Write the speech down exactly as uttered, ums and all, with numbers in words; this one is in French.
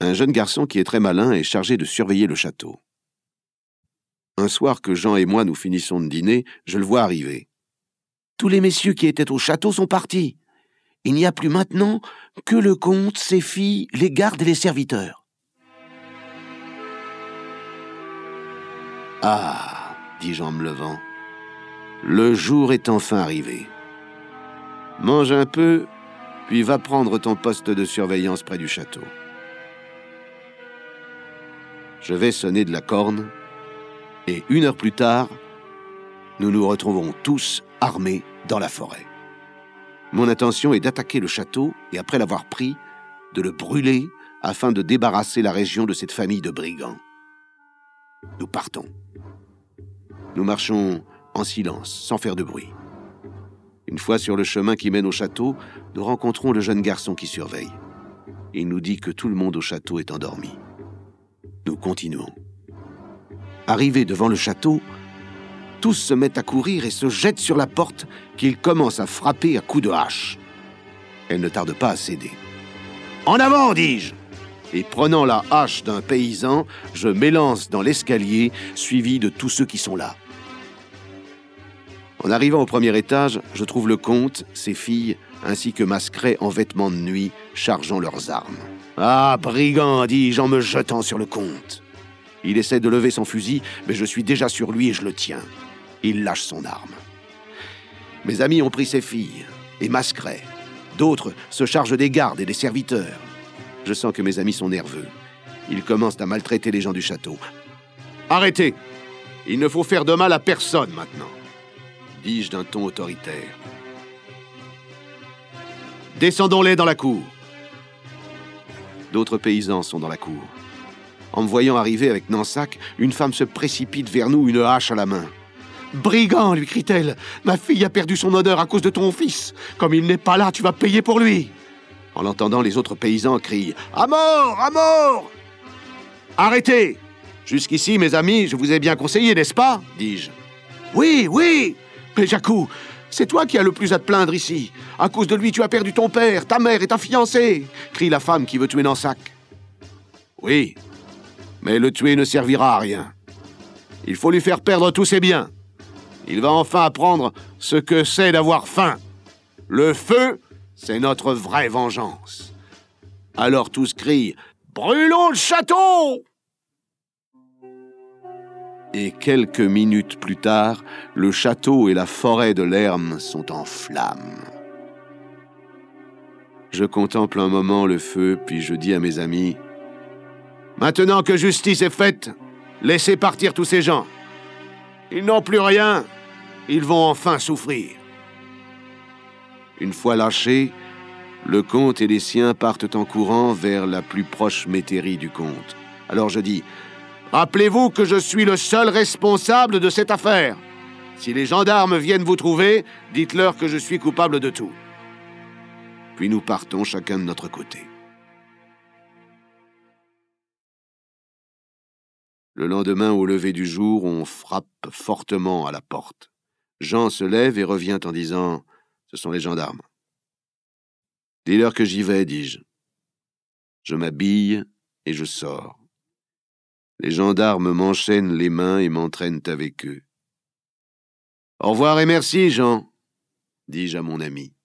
Un jeune garçon qui est très malin est chargé de surveiller le château. Un soir que Jean et moi nous finissons de dîner, je le vois arriver. Tous les messieurs qui étaient au château sont partis. Il n'y a plus maintenant que le comte, ses filles, les gardes et les serviteurs. Ah, dis-je en me levant, le jour est enfin arrivé. Mange un peu, puis va prendre ton poste de surveillance près du château. Je vais sonner de la corne, et une heure plus tard, nous nous retrouvons tous armés dans la forêt. Mon intention est d'attaquer le château et, après l'avoir pris, de le brûler afin de débarrasser la région de cette famille de brigands. Nous partons. Nous marchons en silence, sans faire de bruit. Une fois sur le chemin qui mène au château, nous rencontrons le jeune garçon qui surveille. Il nous dit que tout le monde au château est endormi. Nous continuons. Arrivés devant le château, tous se mettent à courir et se jettent sur la porte qu'ils commencent à frapper à coups de hache. Elle ne tarde pas à céder. « En avant, dis-je !» Et prenant la hache d'un paysan, je m'élance dans l'escalier, suivi de tous ceux qui sont là. En arrivant au premier étage, je trouve le comte, ses filles, ainsi que Mascret en vêtements de nuit, chargeant leurs armes. « Ah, brigand !» dis-je en me jetant sur le comte. Il essaie de lever son fusil, mais je suis déjà sur lui et je le tiens. Il lâche son arme. Mes amis ont pris ses filles et Mascret. D'autres se chargent des gardes et des serviteurs. Je sens que mes amis sont nerveux. Ils commencent à maltraiter les gens du château. « Arrêtez! Il ne faut faire de mal à personne maintenant !» dis-je d'un ton autoritaire. « Descendons-les dans la cour !» D'autres paysans sont dans la cour. En me voyant arriver avec Nansac, une femme se précipite vers nous, une hache à la main. « Brigand !» lui crie-t-elle. « Ma fille a perdu son honneur à cause de ton fils. Comme il n'est pas là, tu vas payer pour lui !» En l'entendant, les autres paysans crient « À mort! À mort !»« Arrêtez ! Jusqu'ici, mes amis, je vous ai bien conseillé, n'est-ce pas ?» dis-je. « Oui, oui ! Mais Jacou, c'est toi qui as le plus à te plaindre ici. À cause de lui, tu as perdu ton père, ta mère et ta fiancée !» crie la femme qui veut tuer Nansac. « Oui, mais le tuer ne servira à rien. Il faut lui faire perdre tous ses biens. Il va enfin apprendre ce que c'est d'avoir faim. Le feu, c'est notre vraie vengeance. » Alors tous crient « Brûlons le château !» Et quelques minutes plus tard, le château et la forêt de Lerme sont en flammes. Je contemple un moment le feu, puis je dis à mes amis « Maintenant que justice est faite, laissez partir tous ces gens. Ils n'ont plus rien, ils vont enfin souffrir. » Une fois lâchés, le comte et les siens partent en courant vers la plus proche métairie du comte. Alors je dis « Rappelez-vous que je suis le seul responsable de cette affaire. Si les gendarmes viennent vous trouver, dites-leur que je suis coupable de tout. » Puis nous partons chacun de notre côté. Le lendemain, au lever du jour, on frappe fortement à la porte. Jean se lève et revient en disant « Ce sont les gendarmes. » « Dis-leur que j'y vais, dis-je. » Je m'habille et je sors. Les gendarmes m'enchaînent les mains et m'entraînent avec eux. « Au revoir et merci, Jean, » dis-je à mon ami.